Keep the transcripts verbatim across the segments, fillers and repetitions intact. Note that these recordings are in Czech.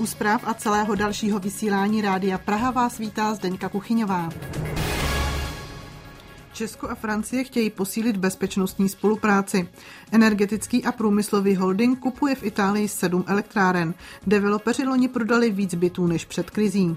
zpráv a celého dalšího vysílání Rádia Praha vás vítá Zdeňka Kuchyňová. Česko a Francie chtějí posílit bezpečnostní spolupráci. Energetický a průmyslový holding kupuje v Itálii sedm elektráren. Developeři loni prodali víc bytů než před krizí.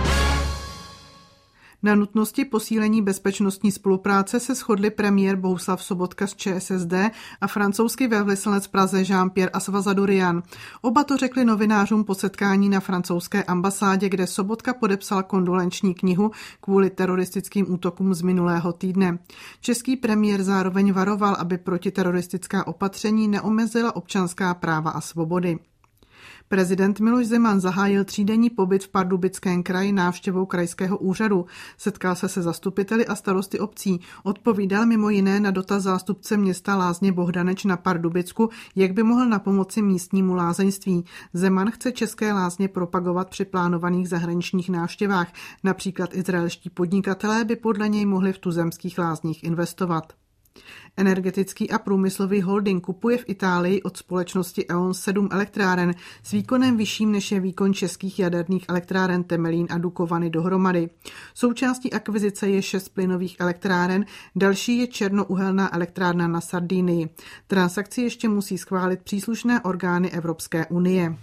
Na nutnosti posílení bezpečnostní spolupráce se shodli premiér Bohuslav Sobotka z ČSSD a francouzský velvyslanec v Praze Jean-Pierre Assavazadurian. Oba to řekli novinářům po setkání na francouzské ambasádě, kde Sobotka podepsal kondolenční knihu kvůli teroristickým útokům z minulého týdne. Český premiér zároveň varoval, aby protiteroristická opatření neomezila občanská práva a svobody. Prezident Miloš Zeman zahájil třídenní pobyt v Pardubickém kraji návštěvou krajského úřadu. Setkal se se zastupiteli a starosty obcí. Odpovídal mimo jiné na dotaz zástupce města Lázně Bohdaneč na Pardubicku, jak by mohl napomoci místnímu lázeňství. Zeman chce české lázně propagovat při plánovaných zahraničních návštěvách. Například izraelští podnikatelé by podle něj mohli v tuzemských lázních investovat. Energetický a průmyslový holding kupuje v Itálii od společnosti E O N sedm elektráren s výkonem vyšším než je výkon českých jaderných elektráren Temelín a Dukovany dohromady. Součástí akvizice je šest plynových elektráren, další je černouhelná elektrárna na Sardinii. Transakci ještě musí schválit příslušné orgány Evropské unie.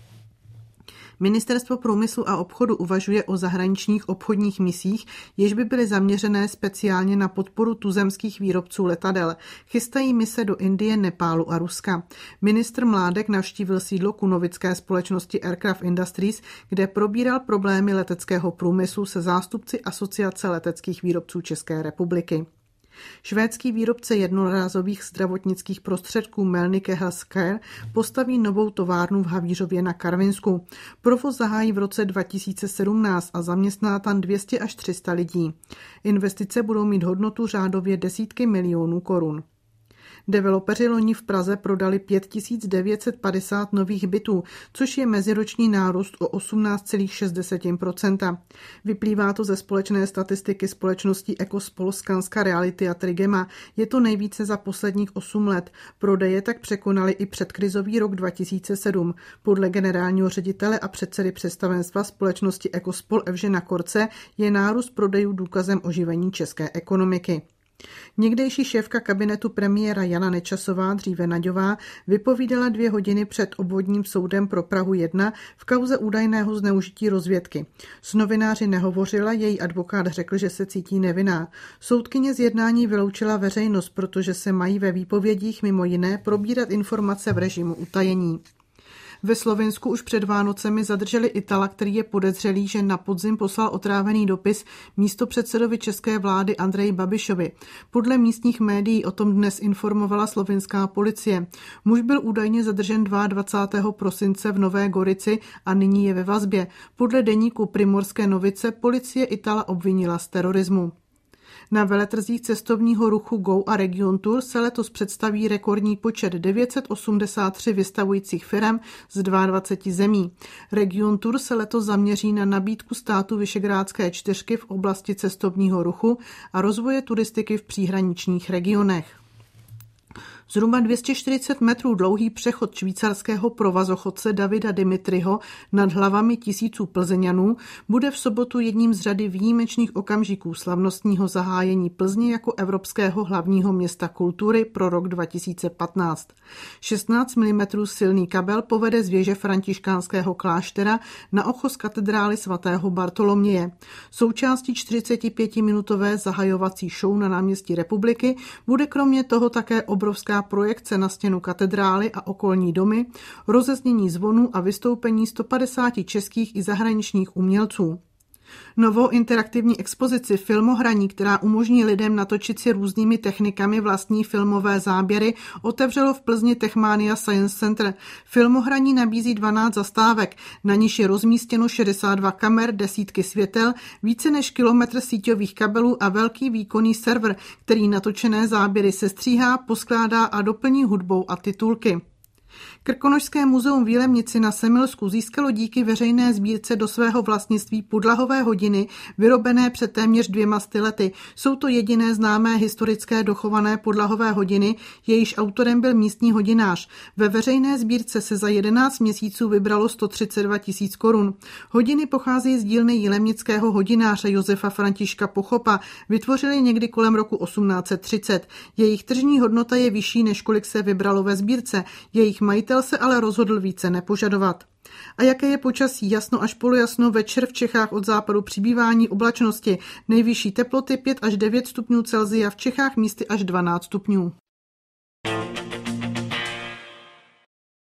Ministerstvo průmyslu a obchodu uvažuje o zahraničních obchodních misích, jež by byly zaměřené speciálně na podporu tuzemských výrobců letadel. Chystají mise do Indie, Nepálu a Ruska. Ministr Mládek navštívil sídlo kunovické společnosti Aircraft Industries, kde probíral problémy leteckého průmyslu se zástupci Asociace leteckých výrobců České republiky. Švédský výrobce jednorázových zdravotnických prostředků Mölnlycke Health Care postaví novou továrnu v Havířově na Karvinsku. Provoz zahájí v roce dva tisíce sedmnáct a zaměstná tam dvě stě až tři sta lidí. Investice budou mít hodnotu řádově desítky milionů korun. Developeři loni v Praze prodali pět tisíc devět set padesát nových bytů, což je meziroční nárůst o osmnáct celá šest procenta. Vyplývá to ze společné statistiky společností Ekospol, Skanska Reality a Trigema. Je to nejvíce za posledních osm let. Prodeje tak překonaly i předkrizový rok dva tisíce sedm. Podle generálního ředitele a předsedy představenstva společnosti Ekospol Evžena Korce je nárůst prodejů důkazem oživení české ekonomiky. Někdejší šéfka kabinetu premiéra Jana Nečasová, dříve Naďová, vypovídala dvě hodiny před obvodním soudem pro Prahu jedna v kauze údajného zneužití rozvědky. S novináři nehovořila, její advokát řekl, že se cítí nevinná. Soudkyně z jednání vyloučila veřejnost, protože se mají ve výpovědích mimo jiné probírat informace v režimu utajení. Ve Slovinsku už před Vánocemi zadrželi Itala, který je podezřelý, že na podzim poslal otrávený dopis místopředsedovi české vlády Andreji Babišovi. Podle místních médií o tom dnes informovala slovinská policie. Muž byl údajně zadržen dvacátého druhého prosince v Nové Gorici a nyní je ve vazbě. Podle deníku Primorské novice policie Itala obvinila z terorismu. Na veletrzích cestovního ruchu Go a Region Tour se letos představí rekordní počet devět set osmdesát tři vystavujících firem z dvaceti dvou zemí. Region Tour se letos zaměří na nabídku státu Visegrádské čtyřky v oblasti cestovního ruchu a rozvoje turistiky v příhraničních regionech. Zhruba dvě stě čtyřicet metrů dlouhý přechod švýcarského provazochodce Davida Dimitriho nad hlavami tisíců Plzeňanů bude v sobotu jedním z řady výjimečných okamžiků slavnostního zahájení Plzně jako evropského hlavního města kultury pro rok dva tisíce patnáct. šestnáct milimetrů silný kabel povede z věže františkánského kláštera na ochos katedrály svatého Bartoloměje. Součástí čtyřicetipětiminutové zahajovací show na náměstí Republiky bude kromě toho také obrovská projekce na stěnu katedrály a okolní domy, rozeznění zvonů a vystoupení sto padesáti českých i zahraničních umělců. Novou interaktivní expozici Filmohraní, která umožní lidem natočit si různými technikami vlastní filmové záběry, otevřelo v Plzni Techmania Science Center. Filmohraní nabízí dvanáct zastávek, na níž je rozmístěno šedesát dva kamer, desítky světel, více než kilometr síťových kabelů a velký výkonný server, který natočené záběry sestříhá, poskládá a doplní hudbou a titulky. Krkonošské muzeum v Jilemnici na Semilsku získalo díky veřejné sbírce do svého vlastnictví pudlahové hodiny, vyrobené před téměř dvěma sty lety. Jsou to jediné známé historické dochované pudlahové hodiny, jejíž autorem byl místní hodinář. Ve veřejné sbírce se za jedenáct měsíců vybralo sto třicet dva tisíc korun. Hodiny pocházejí z dílny jilemnického hodináře Josefa Františka Pochopa. Vytvořili někdy kolem roku osmnáct set třicet. Jejich tržní hodnota je vyšší, než kolik se vybralo ve sbírce. Jejich majitel se ale rozhodl více nepožadovat. A jaké je počasí? Jasno až polojasno, večer v Čechách od západu přibývání oblačnosti. Nejvyšší teploty pět až devět stupňů Celsia, v Čechách místy až dvanáct stupňů.